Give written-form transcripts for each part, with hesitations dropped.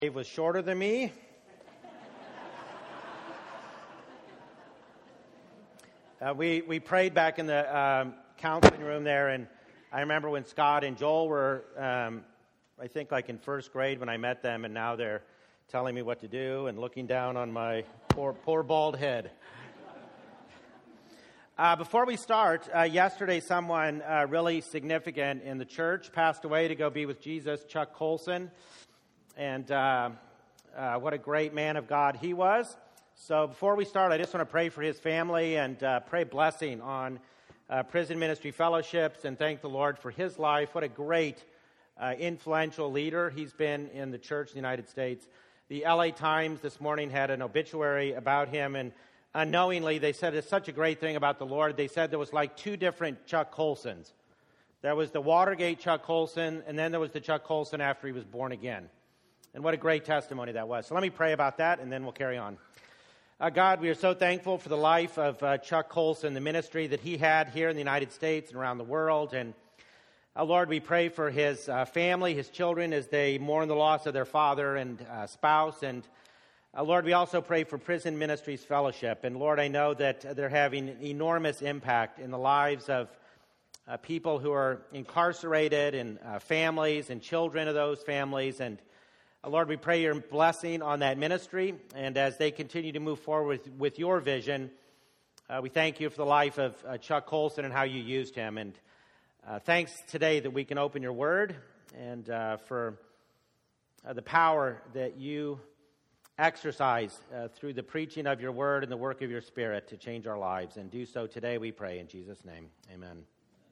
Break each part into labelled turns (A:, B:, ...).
A: Dave was shorter than me. We prayed back in the counseling room there, and I remember when Scott and Joel were, I think like in first grade when I met them, and now they're telling me what to do and looking down on my poor bald head. Before we start, yesterday someone really significant in the church passed away to go be with Jesus, Chuck Colson. And what a great man of God he was. So before we start, I just want to pray for his family and pray blessing on Prison Ministry Fellowships and thank the Lord for his life. What a great, influential leader he's been in the church in the United States. The LA Times this morning had an obituary about him, and unknowingly they said it's such a great thing about the Lord. They said there was like two different Chuck Colsons. There was the Watergate Chuck Colson, and then there was the Chuck Colson after he was born again. And what a great testimony that was. So let me pray about that, and then we'll carry on. God, we are so thankful for the life of Chuck Colson, the ministry that he had here in the United States and around the world. And Lord, we pray for his family, his children, as they mourn the loss of their father and spouse. And Lord, we also pray for Prison Ministries Fellowship. And Lord, I know that they're having an enormous impact in the lives of people who are incarcerated and families and children of those families. And Lord, we pray your blessing on that ministry, and as they continue to move forward with your vision, we thank you for the life of Chuck Colson and how you used him. And thanks today that we can open your word, and for the power that you exercise through the preaching of your word and the work of your Spirit to change our lives. And do so today, we pray in Jesus' name. Amen.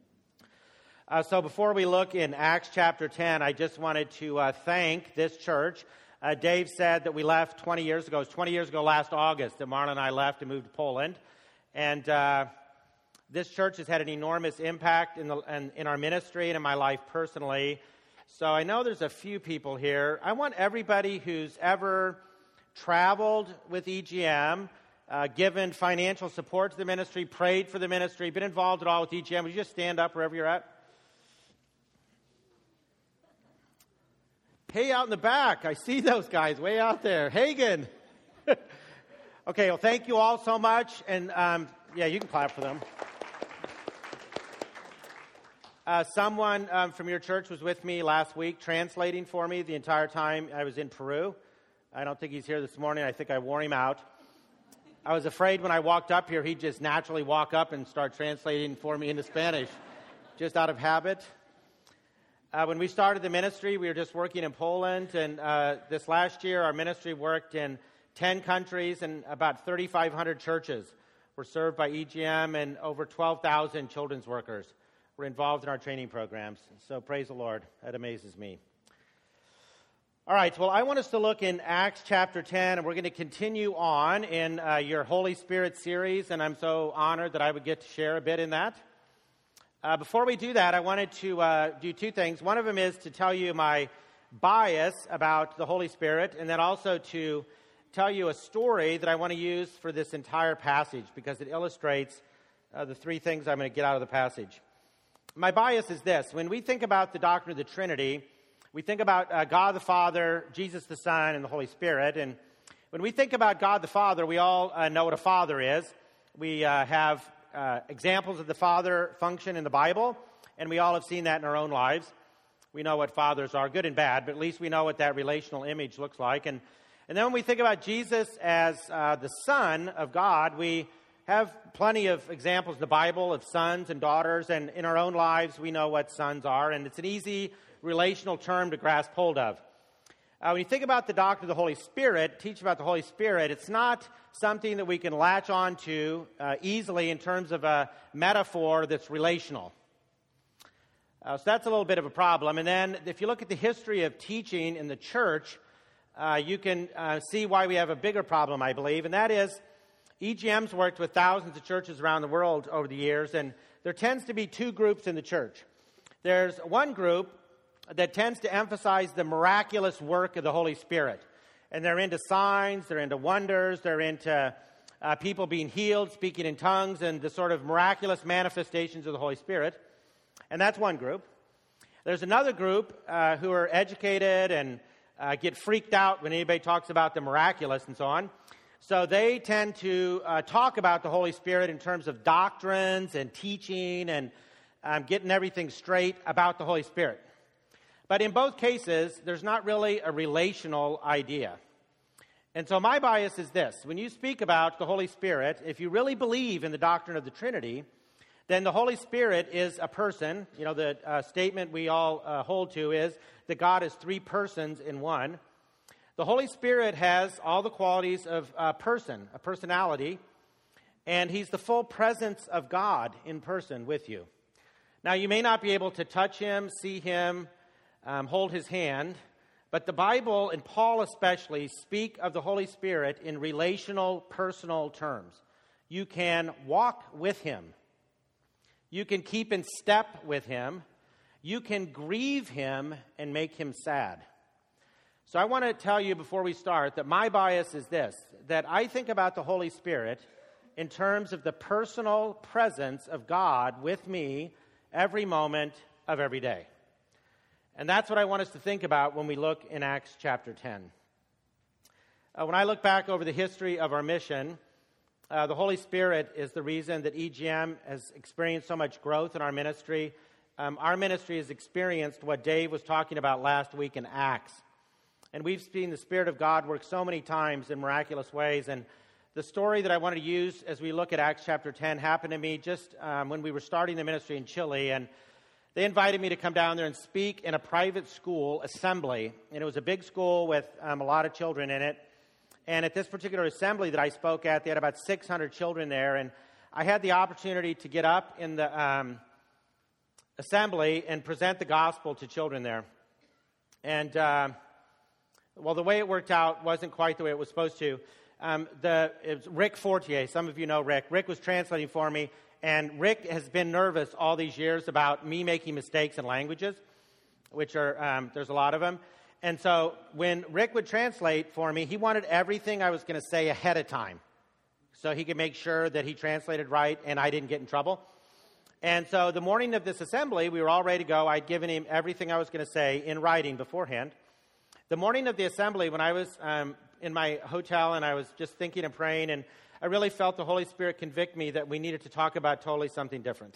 A: So before we look in Acts chapter 10, I just wanted to thank this church. Dave said that we left 20 years ago. It was 20 years ago last August that Marla and I left and moved to Poland. And this church has had an enormous impact in our ministry and in my life personally. So I know there's a few people here. I want everybody who's ever traveled with EGM, given financial support to the ministry, prayed for the ministry, been involved at all with EGM. Would you just stand up wherever you're at? Hey, out in the back, I see those guys way out there. Hagen. Okay, well, thank you all so much. And, yeah, you can clap for them. Someone from your church was with me last week translating for me the entire time I was in Peru. I don't think he's here this morning. I think I wore him out. I was afraid when I walked up here, he'd just naturally walk up and start translating for me into Spanish, just out of habit. When we started the ministry, we were just working in Poland, and this last year our ministry worked in 10 countries, and about 3,500 churches were served by EGM, and over 12,000 children's workers were involved in our training programs. So praise the Lord. That amazes me. All right, well, I want us to look in Acts chapter 10, and we're going to continue on in your Holy Spirit series, and I'm so honored that I would get to share a bit in that. Before we do that, I wanted to do two things. One of them is to tell you my bias about the Holy Spirit, and then also to tell you a story that I want to use for this entire passage because it illustrates the three things I'm going to get out of the passage. My bias is this. When we think about the doctrine of the Trinity, we think about God the Father, Jesus the Son, and the Holy Spirit. And when we think about God the Father, we all know what a father is. We have examples of the Father function in the Bible, and we all have seen that in our own lives. We know what fathers are, good and bad, but at least we know what that relational image looks like. And then when we think about Jesus as the Son of God, we have plenty of examples in the Bible of sons and daughters, and in our own lives we know what sons are, and it's an easy relational term to grasp hold of. When you think about the doctrine of the Holy Spirit, teach about the Holy Spirit, it's not something that we can latch on to easily in terms of a metaphor that's relational. So that's a little bit of a problem. And then if you look at the history of teaching in the church, you can see why we have a bigger problem, I believe, and that is EGM's worked with thousands of churches around the world over the years, and there tends to be two groups in the church. There's one group that tends to emphasize the miraculous work of the Holy Spirit. And they're into signs, they're into wonders, they're into people being healed, speaking in tongues, and the sort of miraculous manifestations of the Holy Spirit. And that's one group. There's another group who are educated and get freaked out when anybody talks about the miraculous and so on. So they tend to talk about the Holy Spirit in terms of doctrines and teaching and getting everything straight about the Holy Spirit. But in both cases, there's not really a relational idea. And so my bias is this. When you speak about the Holy Spirit, if you really believe in the doctrine of the Trinity, then the Holy Spirit is a person. You know, the statement we all hold to is that God is three persons in one. The Holy Spirit has all the qualities of a person, a personality, and he's the full presence of God in person with you. Now, you may not be able to touch him, see him, hold his hand, but the Bible, and Paul especially, speak of the Holy Spirit in relational, personal terms. You can walk with him. You can keep in step with him. You can grieve him and make him sad. So I want to tell you before we start that my bias is this, that I think about the Holy Spirit in terms of the personal presence of God with me every moment of every day. And that's what I want us to think about when we look in Acts chapter 10. When I look back over the history of our mission, the Holy Spirit is the reason that EGM has experienced so much growth in our ministry. Our ministry has experienced what Dave was talking about last week in Acts. And we've seen the Spirit of God work so many times in miraculous ways. And the story that I want to use as we look at Acts chapter 10 happened to me just when we were starting the ministry in Chile. And they invited me to come down there and speak in a private school assembly. And it was a big school with a lot of children in it. And at this particular assembly that I spoke at, they had about 600 children there. And I had the opportunity to get up in the assembly and present the gospel to children there. And, well, the way it worked out wasn't quite the way it was supposed to. It was Rick Fortier. Some of you know Rick. Rick was translating for me. And Rick has been nervous all these years about me making mistakes in languages, which are, there's a lot of them. And so when Rick would translate for me, he wanted everything I was going to say ahead of time so he could make sure that he translated right and I didn't get in trouble. And so the morning of this assembly, we were all ready to go. I'd given him everything I was going to say in writing beforehand. The morning of the assembly, when I was in my hotel and I was just thinking and praying, and I really felt the Holy Spirit convict me that we needed to talk about totally something different.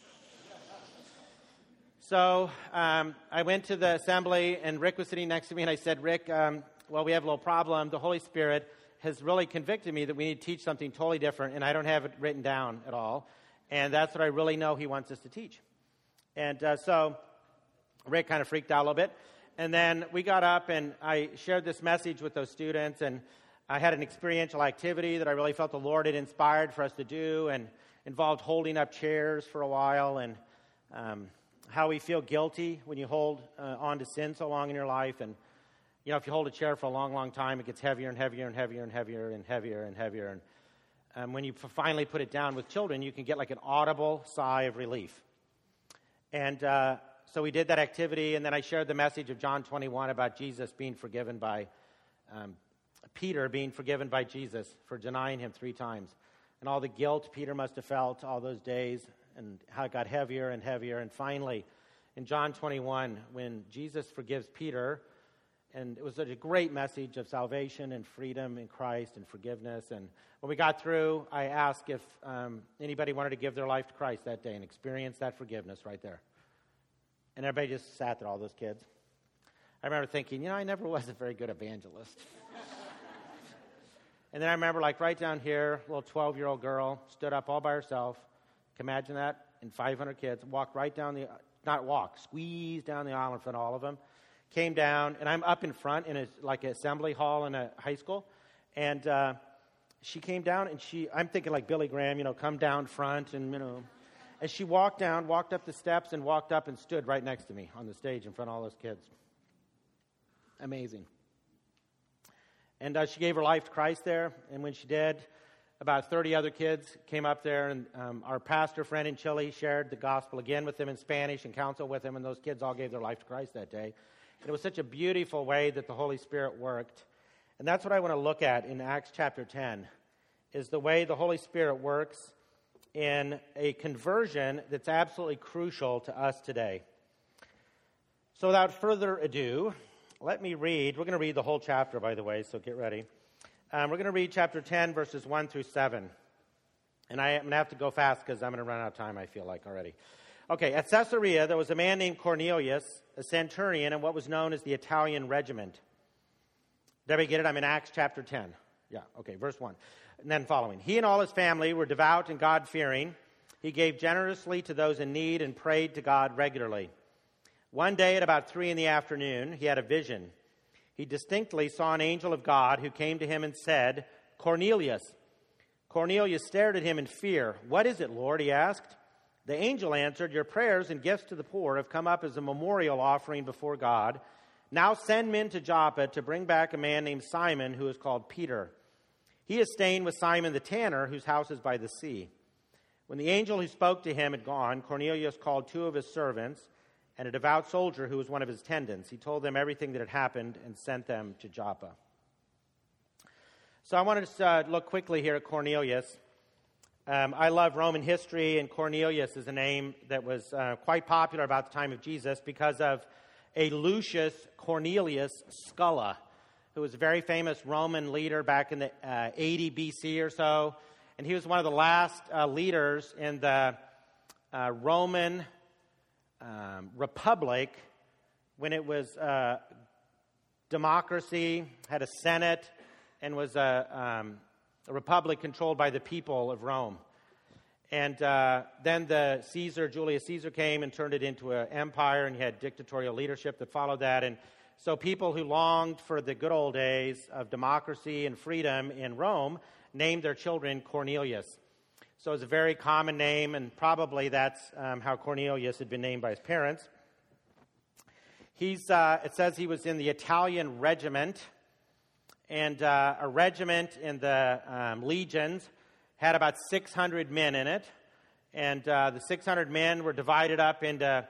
A: So I went to the assembly, and Rick was sitting next to me, and I said, Rick, well, we have a little problem. The Holy Spirit has really convicted me that we need to teach something totally different, and I don't have it written down at all. And that's what I really know he wants us to teach. And so Rick kind of freaked out a little bit. And then we got up, and I shared this message with those students, and I had an experiential activity that I really felt the Lord had inspired for us to do, and involved holding up chairs for a while, and how we feel guilty when you hold on to sin so long in your life. And, you know, if you hold a chair for a long, long time, it gets heavier and heavier and heavier and heavier and heavier and heavier. And when you finally put it down with children, you can get like an audible sigh of relief. And so we did that activity, and then I shared the message of John 21 about Jesus being forgiven by Peter being forgiven by Jesus for denying him 3 times. And all the guilt Peter must have felt all those days, and how it got heavier and heavier. And finally, in John 21, when Jesus forgives Peter, and it was such a great message of salvation and freedom in Christ and forgiveness. And when we got through, I asked if anybody wanted to give their life to Christ that day and experience that forgiveness right there. And everybody just sat there, all those kids. I remember thinking, you know, I never was a very good evangelist. And then I remember, like, right down here, a little 12-year-old girl stood up all by herself. Can you imagine that? And 500 kids walked right down squeezed down the aisle in front of all of them. Came down, and I'm up in front in an assembly hall in a high school. And she came down, and I'm thinking like Billy Graham, you know, come down front, and, you know. And she walked up the steps, and walked up and stood right next to me on the stage in front of all those kids. Amazing. And she gave her life to Christ there. And when she did, about 30 other kids came up there. And our pastor friend in Chile shared the gospel again with them in Spanish and counseled with them. And those kids all gave their life to Christ that day. And it was such a beautiful way that the Holy Spirit worked. And that's what I want to look at in Acts chapter 10, is the way the Holy Spirit works in a conversion that's absolutely crucial to us today. So without further ado, let me read. We're going to read the whole chapter, by the way, so get ready. We're going to read chapter 10, verses 1 through 7. And I'm going to have to go fast because I'm going to run out of time, I feel like, already. Okay, at Caesarea, there was a man named Cornelius, a centurion in what was known as the Italian regiment. Did everybody get it? I'm in Acts chapter 10. Yeah, okay, verse 1. And then following. He and all his family were devout and God-fearing. He gave generously to those in need and prayed to God regularly. One day at about 3 p.m, he had a vision. He distinctly saw an angel of God who came to him and said, "Cornelius." Cornelius stared at him in fear. "What is it, Lord?" he asked. The angel answered, "Your prayers and gifts to the poor have come up as a memorial offering before God. Now send men to Joppa to bring back a man named Simon who is called Peter. He is staying with Simon the tanner, whose house is by the sea." When the angel who spoke to him had gone, Cornelius called 2 of his servants and a devout soldier who was one of his attendants. He told them everything that had happened and sent them to Joppa. So I wanted to look quickly here at Cornelius. I love Roman history, and Cornelius is a name that was quite popular about the time of Jesus because of a Lucius Cornelius Sculla, who was a very famous Roman leader back in the 80 BC or so. And he was one of the last leaders in the Roman Republic when it was democracy, had a Senate, and was a republic controlled by the people of Rome. And then Julius Caesar came and turned it into an empire, and you had dictatorial leadership that followed that. And so people who longed for the good old days of democracy and freedom in Rome named their children Cornelius. So it's a very common name, and probably that's how Cornelius had been named by his parents. It says he was in the Italian regiment, and a regiment in the legions had about 600 men in it, and the 600 men were divided up into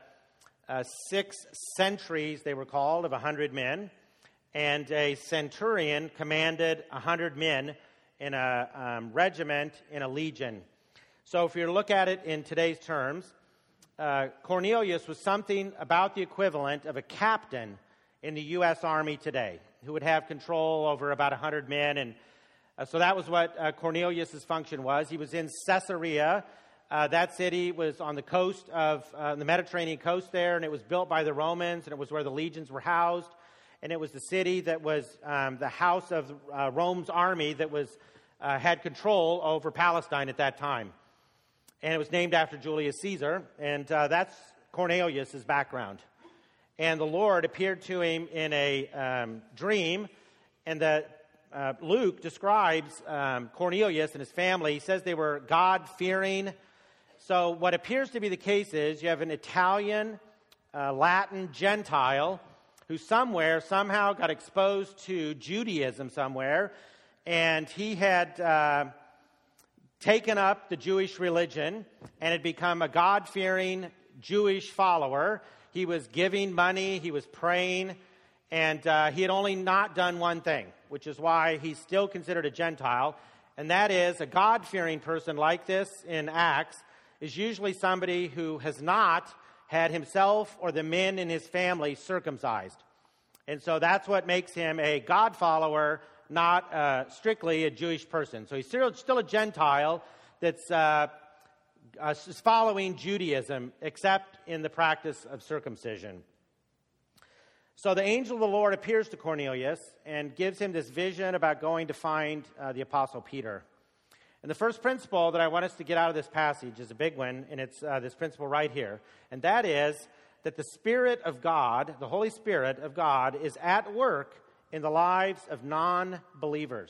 A: 6 centuries, they were called, of 100 men, and a centurion commanded 100 men in a regiment in a legion. So if you look at it in today's terms, Cornelius was something about the equivalent of a captain in the U.S. Army today, who would have control over about 100 men. And so that was what Cornelius' function was. He was in Caesarea. That city was on the coast of the Mediterranean coast there, and it was built by the Romans, and it was where the legions were housed. And it was the city that was the house of Rome's army that had control over Palestine at that time. And it was named after Julius Caesar, and that's Cornelius' background. And the Lord appeared to him in a dream, and Luke describes Cornelius and his family. He says they were God-fearing. So what appears to be the case is you have an Italian, Latin Gentile who somehow got exposed to Judaism somewhere, and he had taken up the Jewish religion and had become a God-fearing Jewish follower. He was giving money, he was praying, and he had only not done one thing, which is why he's still considered a Gentile, and that is a God-fearing person like this in Acts is usually somebody who has not had himself or the men in his family circumcised. And so that's what makes him a God follower, not strictly a Jewish person. So he's still a Gentile that's following Judaism, except in the practice of circumcision. So the angel of the Lord appears to Cornelius and gives him this vision about going to find the Apostle Peter. And the first principle that I want us to get out of this passage is a big one, and it's this principle right here. And that is that the Spirit of God, the Holy Spirit of God, is at work in the lives of non-believers.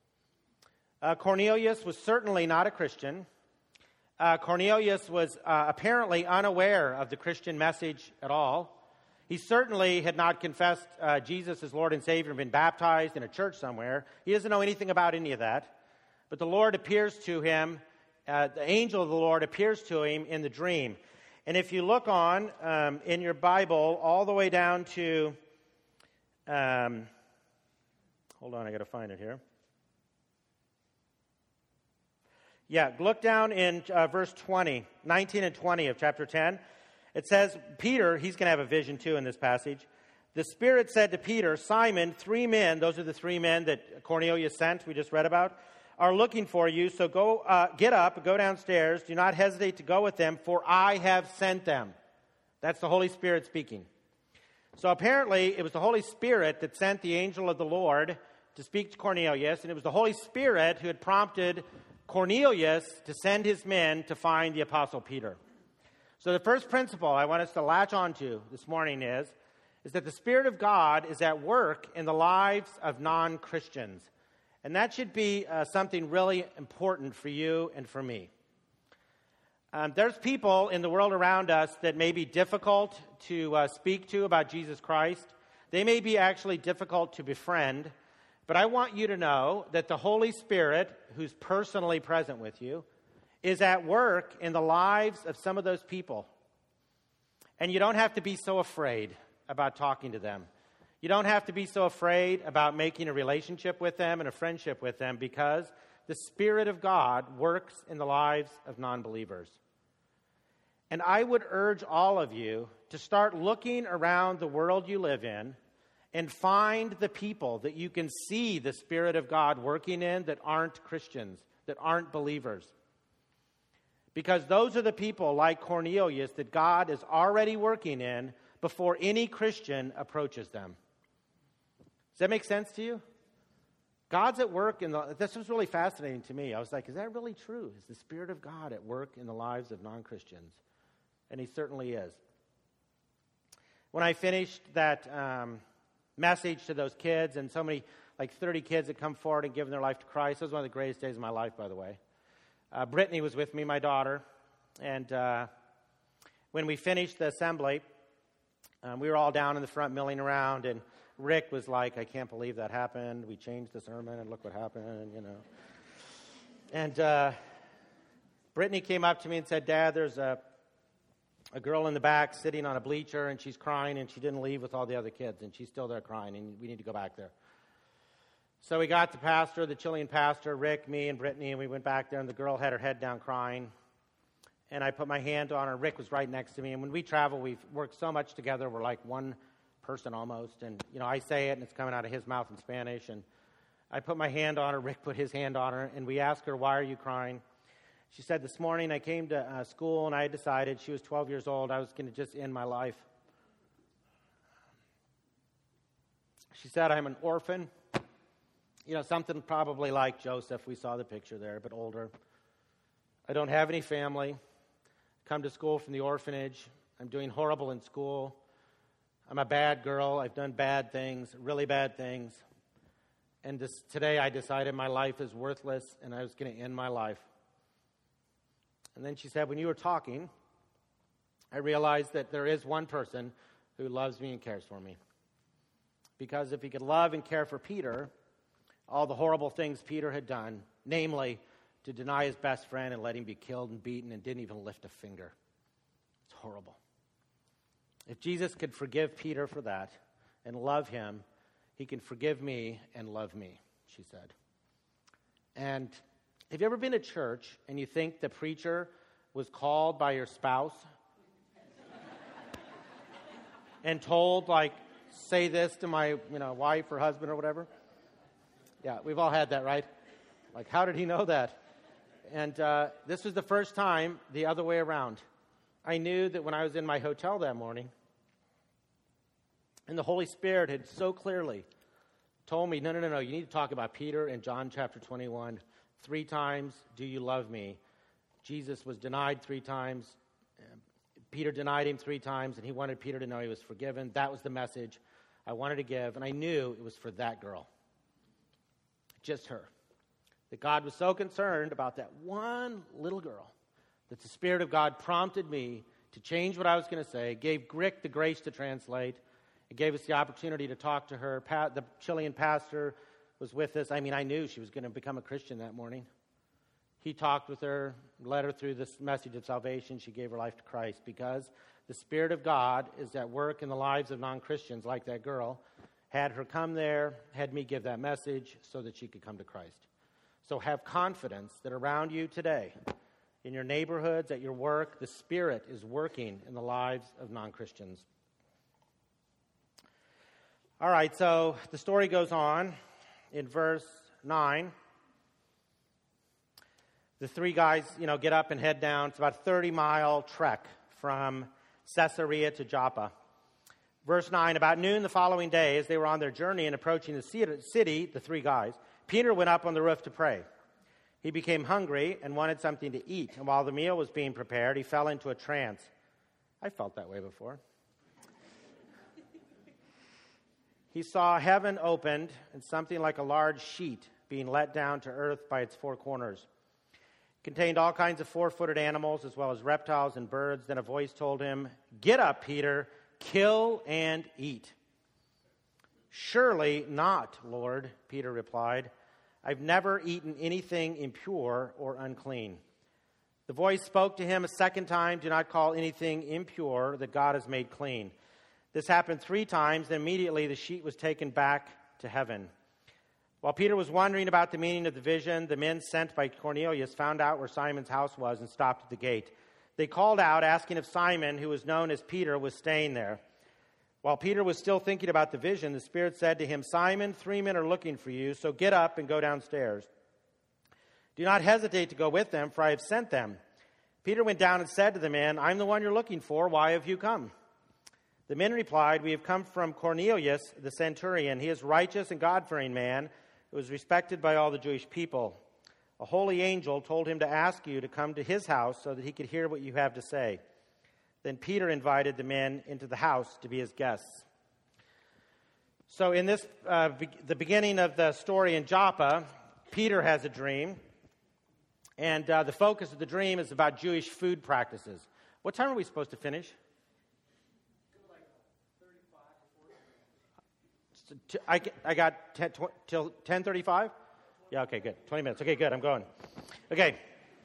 A: Cornelius was certainly not a Christian. Cornelius was apparently unaware of the Christian message at all. He certainly had not confessed Jesus as Lord and Savior and been baptized in a church somewhere. He doesn't know anything about any of that. But the Lord appears to him, the angel of the Lord appears to him in the dream. And if you look on in your Bible all the way down to, hold on, I got to find it here. Yeah, look down in verse 19 and 20 of chapter 10. It says, Peter, he's going to have a vision too in this passage. The Spirit said to Peter, Simon, 3 men, those are the 3 men that Cornelius sent, we just read about, are looking for you. So get up, go downstairs. Do not hesitate to go with them, for I have sent them. That's the Holy Spirit speaking. So apparently, it was the Holy Spirit that sent the angel of the Lord to speak to Cornelius, and it was the Holy Spirit who had prompted Cornelius to send his men to find the Apostle Peter. So the first principle I want us to latch onto this morning is that the Spirit of God is at work in the lives of non-Christians. And that should be something really important for you and for me. There's people in the world around us that may be difficult to speak to about Jesus Christ. They may be actually difficult to befriend. But I want you to know that the Holy Spirit, who's personally present with you, is at work in the lives of some of those people. And you don't have to be so afraid about talking to them. You don't have to be so afraid about making a relationship with them and a friendship with them, because the Spirit of God works in the lives of non-believers. And I would urge all of you to start looking around the world you live in and find the people that you can see the Spirit of God working in that aren't Christians, that aren't believers. Because those are the people like Cornelius that God is already working in before any Christian approaches them. Does that make sense to you? God's at work this was really fascinating to me. I was like, is that really true? Is the Spirit of God at work in the lives of non-Christians? And He certainly is. When I finished that message to those kids, and so many, like 30 kids that come forward and give their life to Christ, it was one of the greatest days of my life, by the way. Brittany was with me, my daughter, and when we finished the assembly, we were all down in the front milling around, and Rick was like, I can't believe that happened. We changed the sermon, and look what happened, you know. And Brittany came up to me and said, Dad, there's a girl in the back sitting on a bleacher, and she's crying, and she didn't leave with all the other kids, and she's still there crying, and we need to go back there. So we got the pastor, the Chilean pastor, Rick, me, and Brittany, and we went back there, and the girl had her head down crying. And I put my hand on her. Rick was right next to me. And when we travel, we've worked so much together. We're like one person almost. And, you know, I say it, and it's coming out of his mouth in Spanish. And I put my hand on her. Rick put his hand on her. And we asked her, why are you crying? She said, this morning I came to school, and I decided, she was 12 years old, I was going to just end my life. She said, I'm an orphan. You know, something probably like Joseph. We saw the picture there, but older. I don't have any family. Come to school from the orphanage. I'm doing horrible in school. I'm a bad girl. I've done bad things, really bad things. And today I decided my life is worthless, and I was going to end my life. And then she said, when you were talking, I realized that there is one person who loves me and cares for me. Because if he could love and care for Peter, all the horrible things Peter had done, namely to deny his best friend and let him be killed and beaten and didn't even lift a finger. It's horrible. If Jesus could forgive Peter for that and love him, he can forgive me and love me, she said. And have you ever been to church and you think the preacher was called by your spouse and told, like, say this to my, wife or husband or whatever? Yeah, we've all had that, right? Like, how did he know that? And this was the first time the other way around. I knew that when I was in my hotel that morning, and the Holy Spirit had so clearly told me, no, you need to talk about Peter in John chapter 21. 3 times, do you love me? Jesus was denied 3 times. Peter denied him 3 times, and he wanted Peter to know he was forgiven. That was the message I wanted to give, and I knew it was for that girl. Just her. That God was so concerned about that one little girl that the Spirit of God prompted me to change what I was going to say, gave Rick the grace to translate. It gave us the opportunity to talk to her. The Chilean pastor was with us. I knew she was going to become a Christian that morning. He talked with her, led her through this message of salvation. She gave her life to Christ because the Spirit of God is at work in the lives of non-Christians like that girl. Had her come there, had me give that message so that she could come to Christ. So have confidence that around you today, in your neighborhoods, at your work, the Spirit is working in the lives of non-Christians. All right, so the story goes on in verse 9. The three guys, get up and head down. It's about a 30-mile trek from Caesarea to Joppa. Verse 9, about noon the following day, as they were on their journey and approaching the city, the three guys, Peter went up on the roof to pray. He became hungry and wanted something to eat, and while the meal was being prepared, he fell into a trance. I felt that way before. He saw heaven opened and something like a large sheet being let down to earth by its four corners. It contained all kinds of four-footed animals as well as reptiles and birds. Then a voice told him, "Get up, Peter, kill and eat." "Surely not, Lord," Peter replied. "I've never eaten anything impure or unclean." The voice spoke to him a second time, "Do not call anything impure that God has made clean." This happened 3 times, then immediately the sheet was taken back to heaven. While Peter was wondering about the meaning of the vision, the men sent by Cornelius found out where Simon's house was and stopped at the gate. They called out, asking if Simon, who was known as Peter, was staying there. While Peter was still thinking about the vision, the Spirit said to him, "Simon, 3 men are looking for you, so get up and go downstairs. Do not hesitate to go with them, for I have sent them." Peter went down and said to the men, "I'm the one you're looking for. Why have you come?" The men replied, "We have come from Cornelius, the centurion. He is righteous and God-fearing man who was respected by all the Jewish people. A holy angel told him to ask you to come to his house so that he could hear what you have to say." Then Peter invited the men into the house to be his guests. So in this, the beginning of the story in Joppa, Peter has a dream. And the focus of the dream is about Jewish food practices. What time are we supposed to finish? I got till 10:35? Yeah, okay, good. 20 minutes. Okay, good. I'm going. Okay.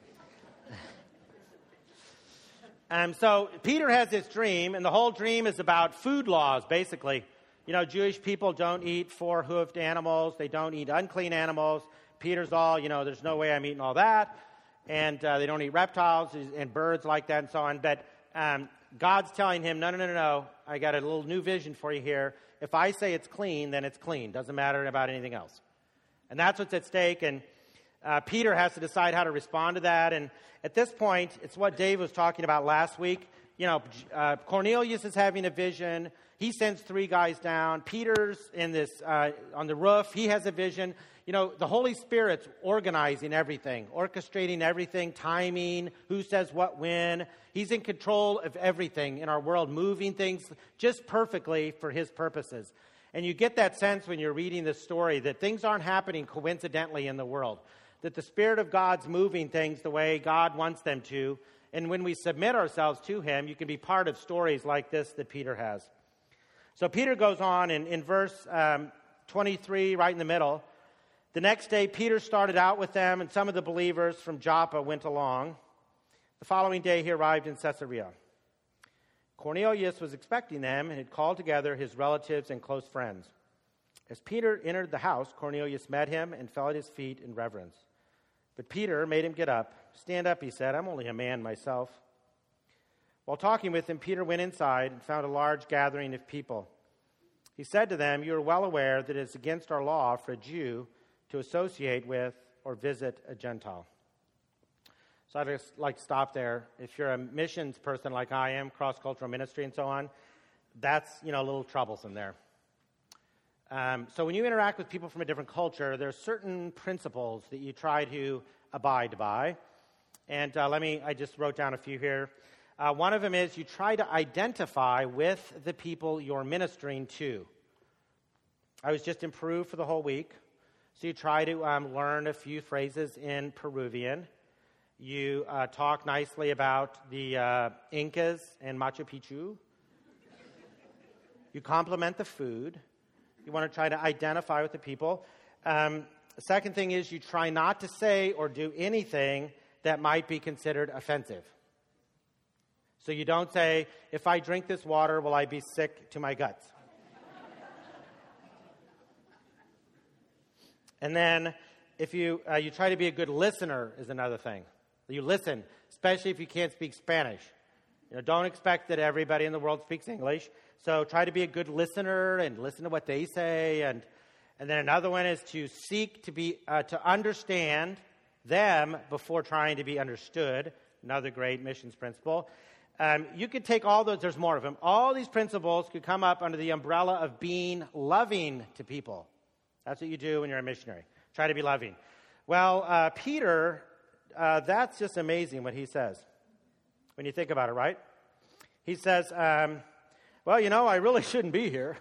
A: So Peter has this dream, and the whole dream is about food laws, basically. Jewish people don't eat four-hoofed animals. They don't eat unclean animals. Peter's all, there's no way I'm eating all that. And they don't eat reptiles and birds like that and so on. But God's telling him, no. I got a little new vision for you here. If I say it's clean, then it's clean. Doesn't matter about anything else. And that's what's at stake. And Peter has to decide how to respond to that. And at this point, it's what Dave was talking about last week. Cornelius is having a vision. He sends 3 guys down. Peter's in this on the roof. He has a vision. The Holy Spirit's organizing everything, orchestrating everything, timing, who says what when. He's in control of everything in our world, moving things just perfectly for his purposes. And you get that sense when you're reading this story that things aren't happening coincidentally in the world, that the Spirit of God's moving things the way God wants them to. And when we submit ourselves to him, you can be part of stories like this that Peter has. So Peter goes on in verse 23, right in the middle. The next day, Peter started out with them, and some of the believers from Joppa went along. The following day, he arrived in Caesarea. Cornelius was expecting them and had called together his relatives and close friends. As Peter entered the house, Cornelius met him and fell at his feet in reverence. But Peter made him get up. "Stand up," he said. "I'm only a man myself." While talking with him, Peter went inside and found a large gathering of people. He said to them, "You are well aware that it is against our law for a Jew to associate with or visit a Gentile." So I'd just like to stop there. If you're a missions person like I am, cross-cultural ministry and so on, that's, a little troublesome there. So when you interact with people from a different culture, there are certain principles that you try to abide by. And I just wrote down a few here. One of them is you try to identify with the people you're ministering to. I was just in Peru for the whole week. So you try to learn a few phrases in Peruvian. You talk nicely about the Incas and Machu Picchu. You compliment the food. You want to try to identify with the people. The second thing is you try not to say or do anything that might be considered offensive. So you don't say, "If I drink this water, will I be sick to my guts?" And then if you try to be a good listener is another thing. You listen, especially if you can't speak Spanish. Don't expect that everybody in the world speaks English. So try to be a good listener and listen to what they say. And then another one is to seek to understand them before trying to be understood. Another great missions principle. You could take all those, there's more of them. All these principles could come up under the umbrella of being loving to people. That's what you do when you're a missionary. Try to be loving. Well, Peter, that's just amazing what he says when you think about it, right? He says, well, I really shouldn't be here.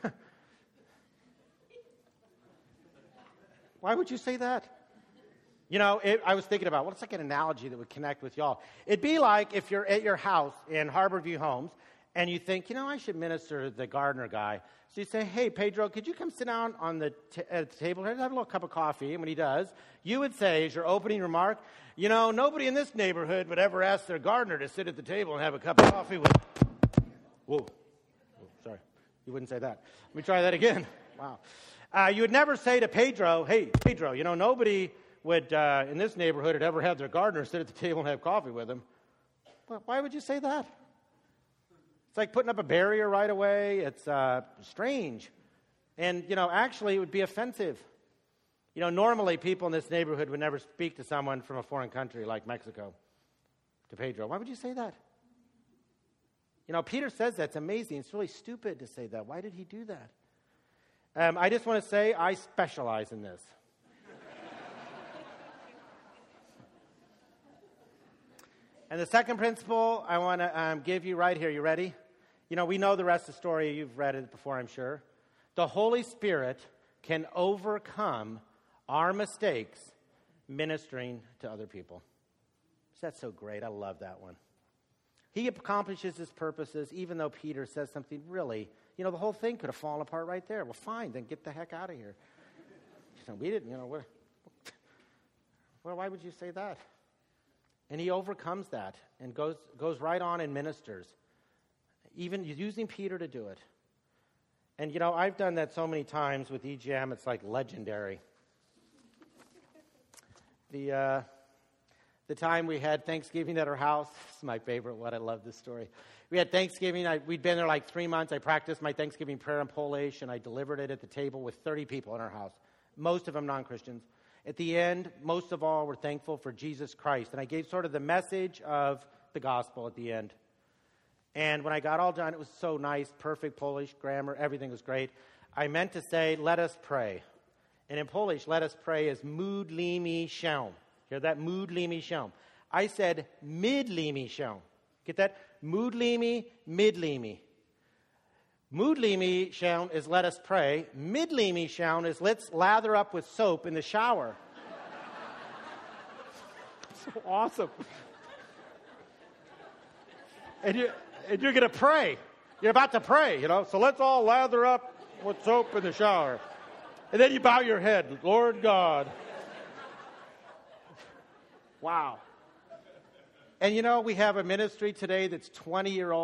A: Why would you say that? I was thinking about, what's like an analogy that would connect with y'all? It'd be like if you're at your house in Harborview Homes, and you think, I should minister to the gardener guy. So you say, hey, Pedro, could you come sit down at the table here and have a little cup of coffee? And when he does, you would say, as your opening remark, nobody in this neighborhood would ever ask their gardener to sit at the table and have a cup of coffee with. Whoa. Sorry. You wouldn't say that. Let me try that again. Wow. You would never say to Pedro, hey, Pedro, nobody would, in this neighborhood, would ever have their gardener sit at the table and have coffee with him. Well, why would you say that? It's like putting up a barrier right away. It's strange. And, actually it would be offensive. Normally people in this neighborhood would never speak to someone from a foreign country like Mexico, to Pedro. Why would you say that? Peter says that's amazing. It's really stupid to say that. Why did he do that? I just want to say I specialize in this. And the second principle I want to give you right here. You ready? We know the rest of the story. You've read it before, I'm sure. The Holy Spirit can overcome our mistakes ministering to other people. That's so great. I love that one. He accomplishes his purposes even though Peter says something really, the whole thing could have fallen apart right there. Well, fine, then get the heck out of here. We didn't, well, why would you say that? And he overcomes that and goes right on and ministers, even using Peter to do it. And, I've done that so many times with EGM, it's like legendary. The time we had Thanksgiving at our house, this is my favorite one. I love this story. We had Thanksgiving. We'd been there like 3 months. I practiced my Thanksgiving prayer in Polish, and I delivered it at the table with 30 people in our house, most of them non-Christians. At the end, most of all were thankful for Jesus Christ. And I gave sort of the message of the gospel at the end. And when I got all done, it was so nice, perfect Polish grammar, everything was great. I meant to say, let us pray. And in Polish, let us pray is módlmy się. Hear that? Módlmy się. I said, mydlimy się. Get that? Módlimy, mydlimy. Módlimy się is let us pray. Mydlimy się is let's lather up with soap in the shower. So awesome. And you're going to pray. You're about to pray, So let's all lather up with soap in the shower. And then you bow your head. Lord God. Wow. And we have a ministry today that's 20 years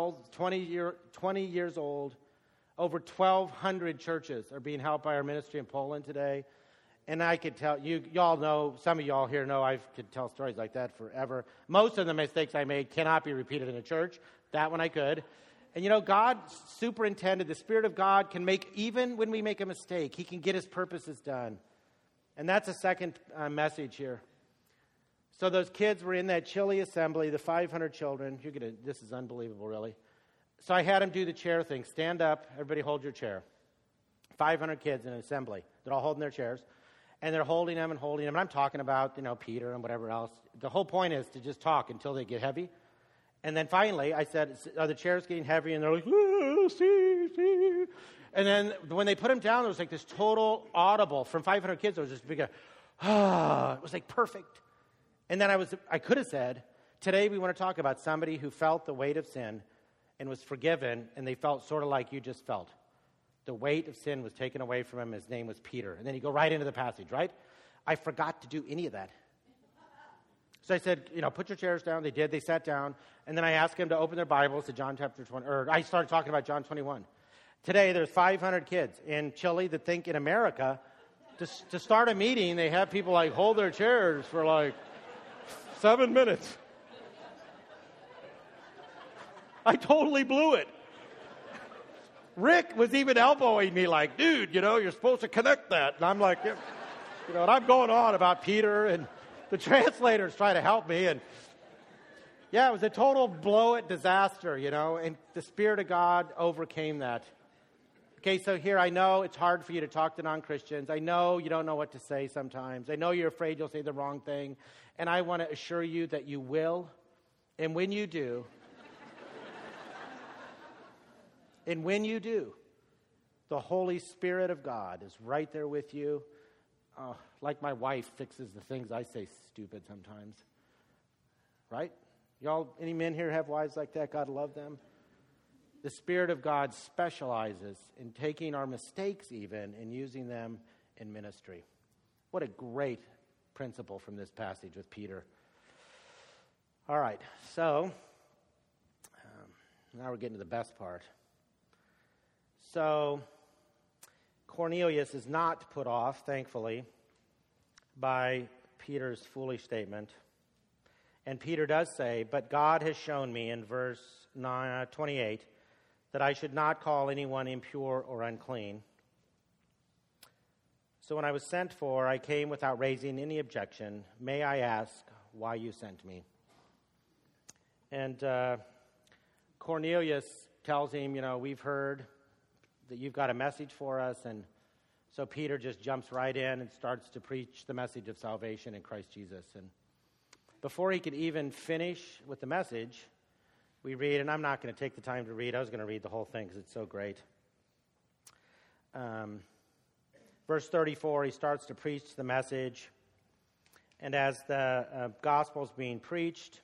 A: old. Over 1,200 churches are being helped by our ministry in Poland today. And I could tell, y'all know, some of y'all here know I could tell stories like that forever. Most of the mistakes I made cannot be repeated in a church. That one I could. And God superintended, the Spirit of God can make, even when we make a mistake, He can get His purposes done. And that's the second message here. So those kids were in that Chile assembly, the 500 children. This is unbelievable, really. So I had them do the chair thing. Stand up. Everybody hold your chair. 500 kids in an assembly. They're all holding their chairs. And they're holding them. And I'm talking about, Peter and whatever else. The whole point is to just talk until they get heavy. And then finally, I said, are the chairs getting heavy? And they're like, see. And then when they put them down, there was like this total audible. From 500 kids, there was this big, it was like perfect. And then I could have said, today we want to talk about somebody who felt the weight of sin and was forgiven, and they felt sort of like you just felt. The weight of sin was taken away from him. His name was Peter. And then you go right into the passage, right? I forgot to do any of that. So I said, put your chairs down. They did. They sat down. And then I asked them to open their Bibles to John chapter 20. Or I started talking about John 21. Today, there's 500 kids in Chile that think in America, to start a meeting, they have people like hold their chairs for like 7 minutes. I totally blew it.
B: Rick was even elbowing me like, dude, you're supposed to connect that. And I'm like, and I'm going on about Peter, and the translator's trying to help me. And yeah, it was a total blow-it disaster, and the Spirit of God overcame that. Okay, so here I know it's hard for you to talk to non-Christians. I know you don't know what to say sometimes. I know you're afraid you'll say the wrong thing. And I want to assure you that you will. And when you do, the Holy Spirit of God is right there with you. Like my wife fixes the things I say stupid sometimes. Right? Y'all, any men here have wives like that? God love them. The Spirit of God specializes in taking our mistakes even and using them in ministry. What a great principle from this passage with Peter. All right, so now we're getting to the best part. So Cornelius is not put off, thankfully, by Peter's foolish statement. And Peter does say, but God has shown me in verse 28 that I should not call anyone impure or unclean. So when I was sent for, I came without raising any objection. May I ask why you sent me? And Cornelius tells him, we've heard that you've got a message for us. And so Peter just jumps right in and starts to preach the message of salvation in Christ Jesus. And before he could even finish with the message, we read, and I'm not going to take the time to read. I was going to read the whole thing because it's so great. Verse 34, he starts to preach the message. And as the gospel is being preached,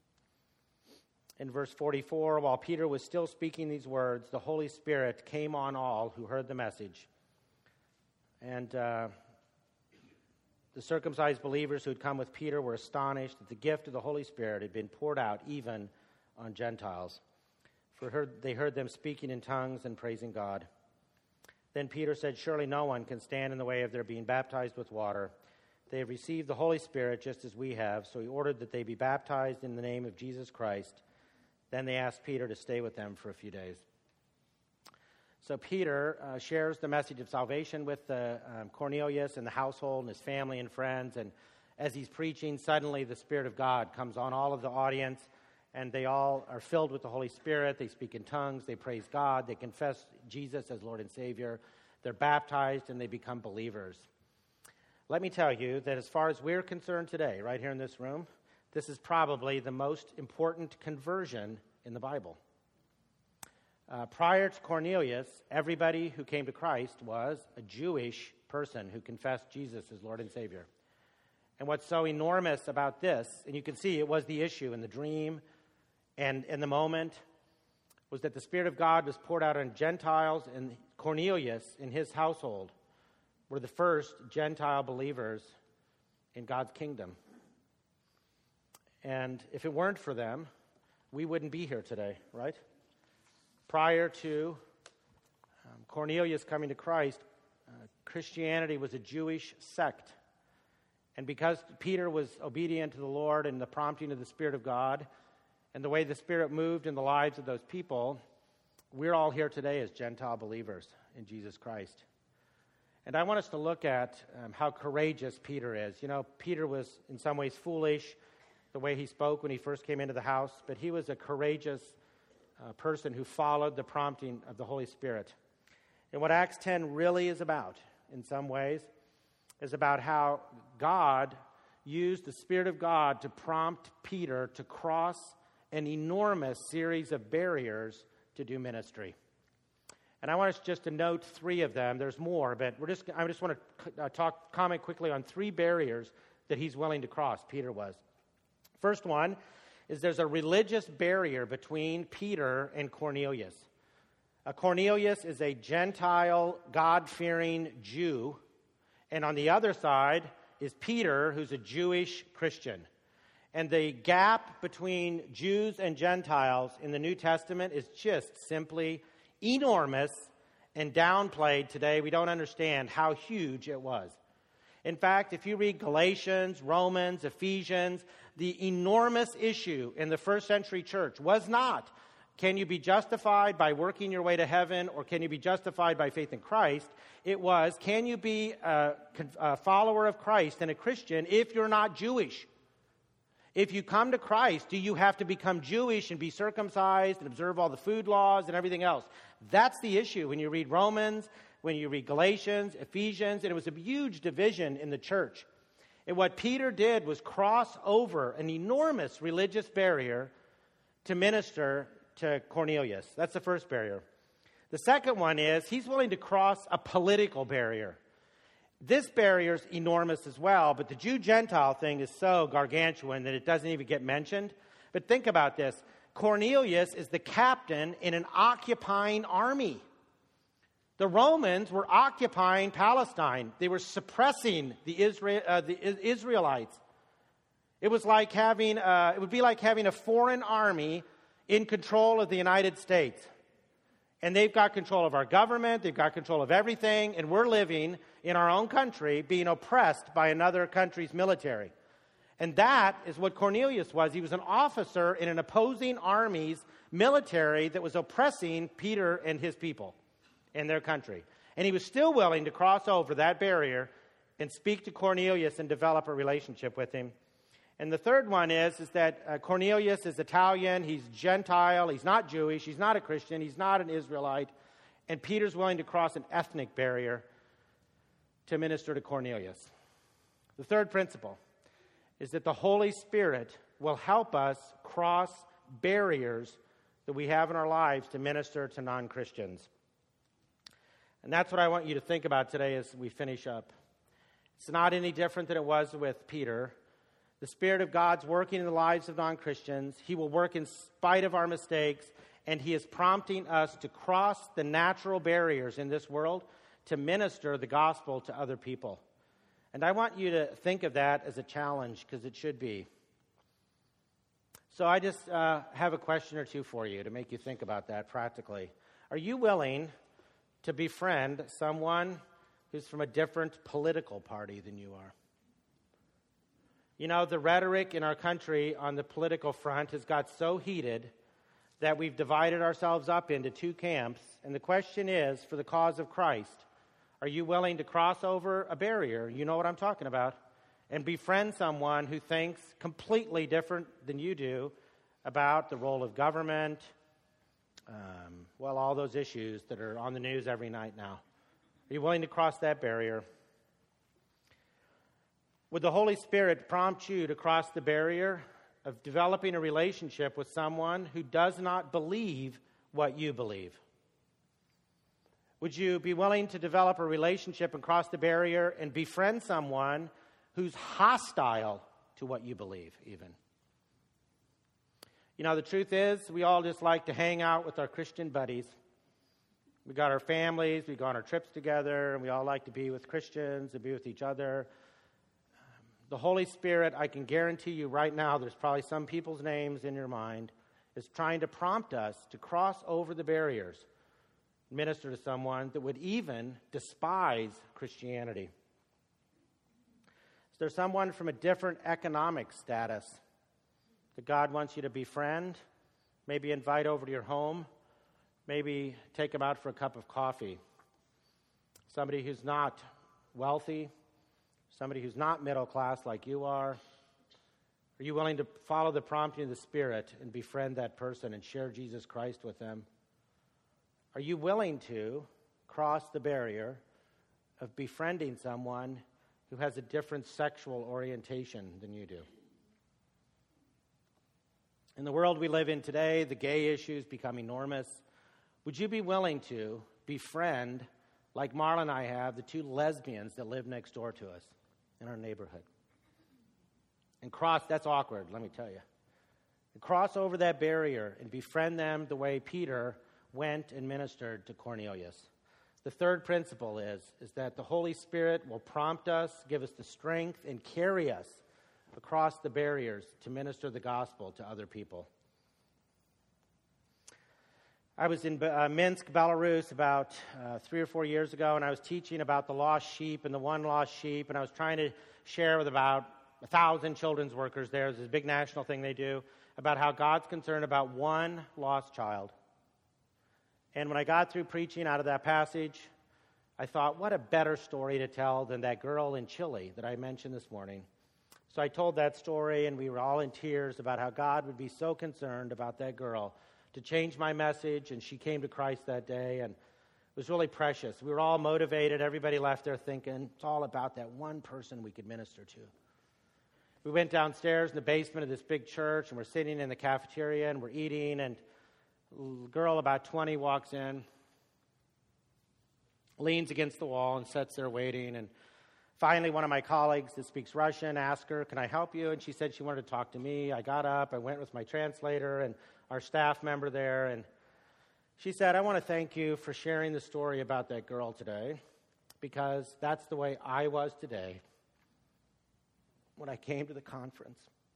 B: in verse 44, while Peter was still speaking these words, the Holy Spirit came on all who heard the message. And the circumcised believers who had come with Peter were astonished that the gift of the Holy Spirit had been poured out even on Gentiles. For they heard them speaking in tongues and praising God. Then Peter said, surely no one can stand in the way of their being baptized with water. They have received the Holy Spirit just as we have. So he ordered that they be baptized in the name of Jesus Christ. Then they asked Peter to stay with them for a few days. So Peter shares the message of salvation with Cornelius and the household and his family and friends. And as he's preaching, suddenly the Spirit of God comes on all of the audience. And they all are filled with the Holy Spirit. They speak in tongues. They praise God. They confess Jesus as Lord and Savior. They're baptized and they become believers. Let me tell you that as far as we're concerned today, right here in this room, this is probably the most important conversion in the Bible. Prior to Cornelius, everybody who came to Christ was a Jewish person who confessed Jesus as Lord and Savior. And what's so enormous about this, and you can see it was the issue in the dream, and in the moment, was that the Spirit of God was poured out on Gentiles, and Cornelius and his household were the first Gentile believers in God's kingdom. And if it weren't for them, we wouldn't be here today, right? Prior to Cornelius coming to Christ, Christianity was a Jewish sect. And because Peter was obedient to the Lord and the prompting of the Spirit of God, and the way the Spirit moved in the lives of those people, we're all here today as Gentile believers in Jesus Christ. And I want us to look at how courageous Peter is. Peter was in some ways foolish, the way he spoke when he first came into the house, but he was a courageous person who followed the prompting of the Holy Spirit. And what Acts 10 really is about, in some ways, is about how God used the Spirit of God to prompt Peter to cross an enormous series of barriers to do ministry. And I want us just to note three of them. There's more, but I just want to comment quickly on three barriers that he's willing to cross, Peter was. First one is there's a religious barrier between Peter and Cornelius. Cornelius is a Gentile, God-fearing Jew, and on the other side is Peter, who's a Jewish Christian. And the gap between Jews and Gentiles in the New Testament is just simply enormous and downplayed today. We don't understand how huge it was. In fact, if you read Galatians, Romans, Ephesians, the enormous issue in the first century church was not, can you be justified by working your way to heaven, or can you be justified by faith in Christ? It was, can you be a follower of Christ and a Christian if you're not Jewish? If you come to Christ, do you have to become Jewish and be circumcised and observe all the food laws and everything else? That's the issue when you read Romans, when you read Galatians, Ephesians, and it was a huge division in the church. And what Peter did was cross over an enormous religious barrier to minister to Cornelius. That's the first barrier. The second one is he's willing to cross a political barrier. This barrier is enormous as well, but the Jew-Gentile thing is so gargantuan that it doesn't even get mentioned. But think about this. Cornelius is the captain in an occupying army. The Romans were occupying Palestine. They were suppressing the Israelites. It would be like having a foreign army in control of the United States. And they've got control of our government, they've got control of everything, and we're living in our own country being oppressed by another country's military. And that is what Cornelius was. He was an officer in an opposing army's military that was oppressing Peter and his people in their country. And he was still willing to cross over that barrier and speak to Cornelius and develop a relationship with him. And the third one is that Cornelius is Italian, he's Gentile, he's not Jewish, he's not a Christian, he's not an Israelite, and Peter's willing to cross an ethnic barrier to minister to Cornelius. The third principle is that the Holy Spirit will help us cross barriers that we have in our lives to minister to non-Christians. And that's what I want you to think about today as we finish up. It's not any different than it was with Peter. The Spirit of God's working in the lives of non-Christians. He will work in spite of our mistakes, and He is prompting us to cross the natural barriers in this world to minister the gospel to other people. And I want you to think of that as a challenge, because it should be. So I just have a question or two for you to make you think about that practically. Are you willing to befriend someone who's from a different political party than you are? You know, the rhetoric in our country on the political front has got so heated that we've divided ourselves up into two camps. And the question is, for the cause of Christ, are you willing to cross over a barrier? You know what I'm talking about. And befriend someone who thinks completely different than you do about the role of government, all those issues that are on the news every night now. Are you willing to cross that barrier? Would the Holy Spirit prompt you to cross the barrier of developing a relationship with someone who does not believe what you believe? Would you be willing to develop a relationship and cross the barrier and befriend someone who's hostile to what you believe, even? You know, the truth is, we all just like to hang out with our Christian buddies. We got our families, we go on our trips together, and we all like to be with Christians and be with each other. The Holy Spirit, I can guarantee you right now, there's probably some people's names in your mind, is trying to prompt us to cross over the barriers, minister to someone that would even despise Christianity. Is there someone from a different economic status that God wants you to befriend, maybe invite over to your home, maybe take them out for a cup of coffee? Somebody who's not wealthy, somebody who's not middle class like you are. Are you willing to follow the prompting of the Spirit and befriend that person and share Jesus Christ with them? Are you willing to cross the barrier of befriending someone who has a different sexual orientation than you do? In the world we live in today, the gay issues become enormous. Would you be willing to befriend, like Marla and I have, the two lesbians that live next door to us in our neighborhood? And that's awkward, let me tell you. And cross over that barrier and befriend them the way Peter went and ministered to Cornelius. The third principle is that the Holy Spirit will prompt us, give us the strength, and carry us across the barriers to minister the gospel to other people. I was in Minsk, Belarus about 3 or 4 years ago, and I was teaching about the lost sheep and the one lost sheep, and I was trying to share with about 1,000 children's workers there. There's this big national thing they do about how God's concerned about one lost child. And when I got through preaching out of that passage, I thought, what a better story to tell than that girl in Chile that I mentioned this morning. So I told that story, and we were all in tears about how God would be so concerned about that girl to change my message, and she came to Christ that day, and it was really precious. We were all motivated. Everybody left there thinking, it's all about that one person we could minister to. We went downstairs in the basement of this big church, and we're sitting in the cafeteria, and we're eating, and a girl about 20 walks in, leans against the wall, and sits there waiting, and finally, one of my colleagues that speaks Russian asked her, can I help you? And she said she wanted to talk to me. I got up. I went with my translator and our staff member there. And she said, I want to thank you for sharing the story about that girl today, because that's the way I was today when I came to the conference.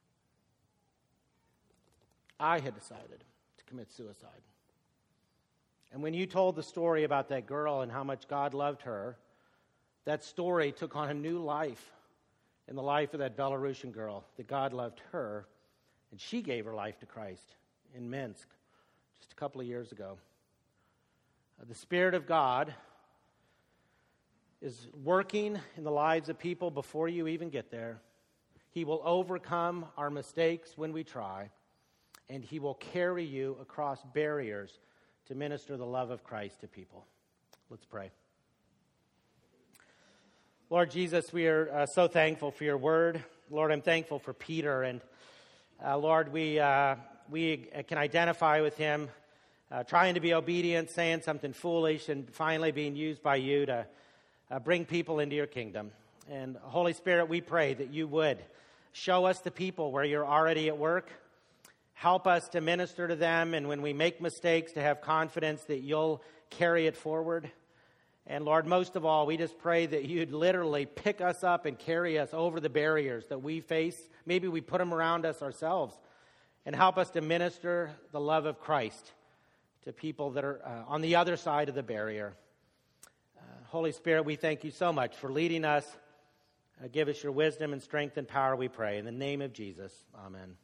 B: I had decided to commit suicide. And when you told the story about that girl and how much God loved her, that story took on a new life in the life of that Belarusian girl, that God loved her, and she gave her life to Christ in Minsk just a couple of years ago. The Spirit of God is working in the lives of people before you even get there. He will overcome our mistakes when we try, and He will carry you across barriers to minister the love of Christ to people. Let's pray. Lord Jesus, we are so thankful for your word. Lord, I'm thankful for Peter. And Lord, we can identify with him trying to be obedient, saying something foolish, and finally being used by you to bring people into your kingdom. And Holy Spirit, we pray that you would show us the people where you're already at work. Help us to minister to them, and when we make mistakes, to have confidence that you'll carry it forward. And Lord, most of all, we just pray that you'd literally pick us up and carry us over the barriers that we face. Maybe we put them around us ourselves, and help us to minister the love of Christ to people that are on the other side of the barrier. Holy Spirit, we thank you so much for leading us. Give us your wisdom and strength and power, we pray. In the name of Jesus, amen.